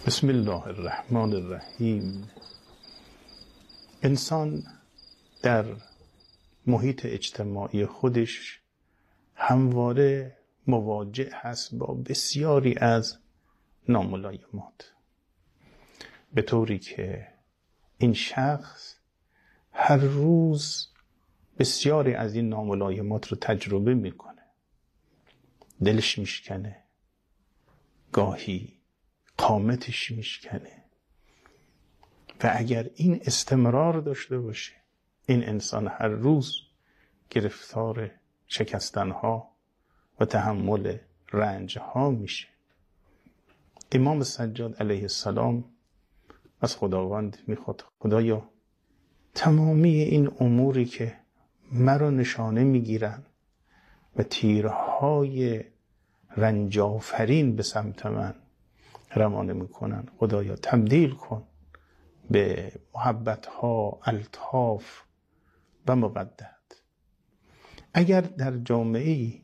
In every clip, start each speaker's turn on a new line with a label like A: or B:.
A: بسم الله الرحمن الرحیم. انسان در محیط اجتماعی خودش همواره مواجه هست با بسیاری از ناملایمات، به طوری که این شخص هر روز بسیاری از این ناملایمات رو تجربه میکنه، دلش میشکنه، گاهی قامتش میشکنه. و اگر این استمرار داشته باشه، این انسان هر روز گرفتار شکستنها و تحمل رنجها میشه. امام سجاد علیه السلام از خداوند میخواد: خدایا، تمامی این اموری که مرا نشانه میگیرن و تیرهای رنجافرین به سمت من روانه میکنن، خدایا تبدیل کن به محبتها، الطاف و مودت. اگر در جامعه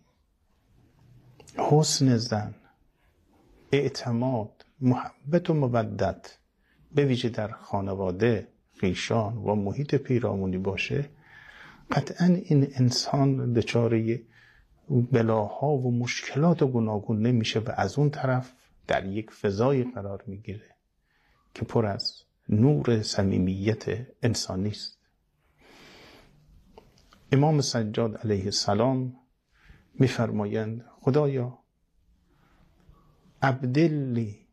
A: حسن ظن، اعتماد، محبت و مودت به ویژه در خانواده، خویشان و محیط پیرامونی باشه، قطعا این انسان دچار بلاها و مشکلات گوناگون نمیشه و از اون طرف در یک فضایی قرار میگیره که پر از نور صمیمیت انسانی است. امام سجاد علیه السلام میفرمایند: خدایا ابدلی،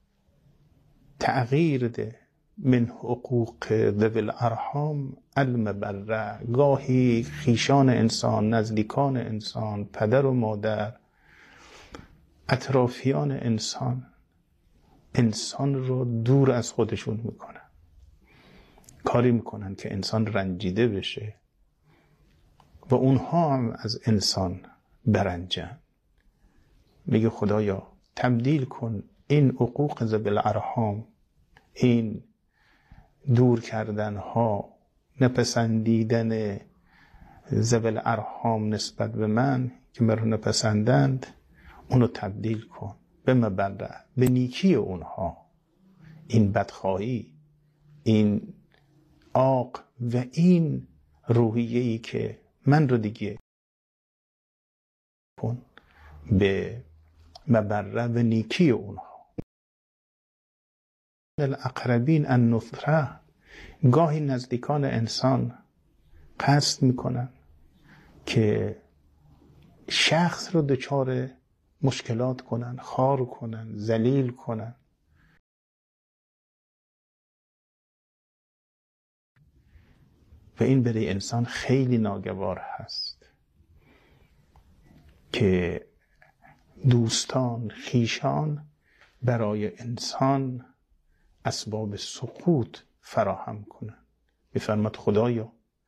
A: تغییر ده من حقوق ذوی الارحام المبره. گاهی خیشان انسان، نزدیکان انسان، پدر و مادر، اطرافیان انسان رو دور از خودشون میکنن، کاری میکنن که انسان رنجیده بشه و اونها هم از انسان برنجن. میگه خدایا تبدیل کن این حقوق ذوی الارحام، این دور کردن ها، نپسندیدن ذوی الارحام نسبت به من که مرا نپسندند، اونو تبدیل کن به مبره، به نیکی اونها. این بدخواهی، این عاق و این روحیه‌ای که من رو دیگه کن به مبره و نیکی اونها. الاقربین النصره. گاهی نزدیکان انسان قصد میکنن که شخص رو دچار مشکلات کنن، خار کنن، ذلیل کنن. و این برای انسان خیلی ناگوار هست که دوستان، خویشان برای انسان اسباب سقوط فراهم کنن. میفرماد خدایا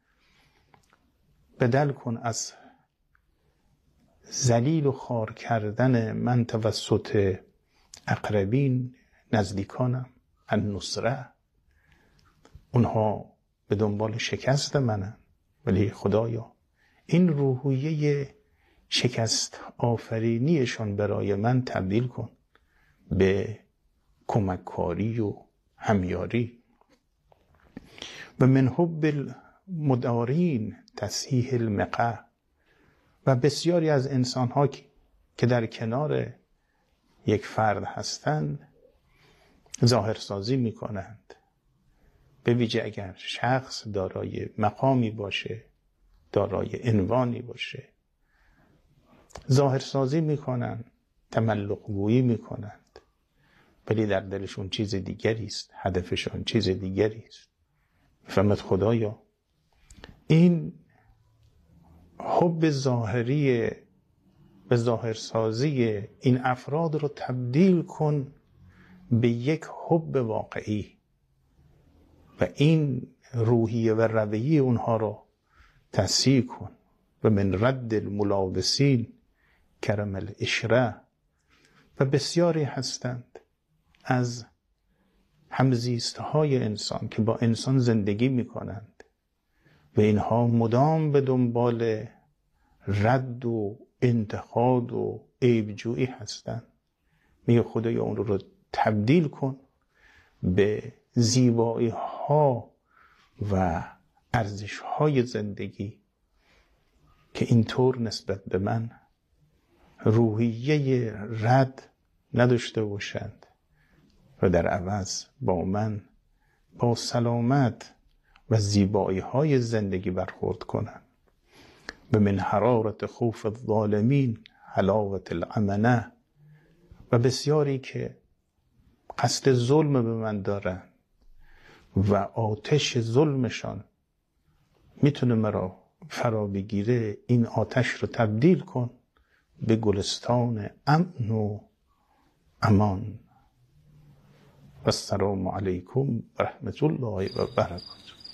A: بدل کن از ذلیل و خوار کردن من توسط اقربین، نزدیکانم، النصره، اونها به دنبال شکست منن، ولی خدایا این روحیه شکست آفرینیشان برای من تبدیل کن به کمککاری و همیاری. و من حب المدارین تصحیح المقه. و بسیاری از انسان‌ها که در کنار یک فرد هستند ظاهرسازی می‌کنند، به ویژه اگر شخص دارای مقامی باشه، دارای عنوانی باشه، ظاهرسازی می‌کنند، تملق‌گویی می‌کنند، ولی در دلشون چیز دیگری است، هدفشون چیز دیگری است. می‌فرماید خدایا این حب ظاهری و ظاهرسازی این افراد رو تبدیل کن به یک حب واقعی و این روحیه و رویه اونها رو تصحیح کن. و من رد الملابسین کرم العشره. و بسیاری هستند از همزیستهای انسان که با انسان زندگی میکنند و اینها مدام به دنبال رد و انتقاد و عیبجویی هستند. میگه خدایا اون رو تبدیل کن به زیبایی ها و ارزش های زندگی که اینطور نسبت به من روحیه رد نداشته باشند و در عوض با من با سلامت و زیبایی های زندگی برخورد کنند. و من حرارت خوف الظالمین حلاوت الامنه. و بسیاری که قصد ظلم به من دارن و آتش ظلمشان میتونه مرا فرا بگیره، این آتش رو تبدیل کن به گلستان امن و امان. و السلام علیکم و رحمت الله و برکاته.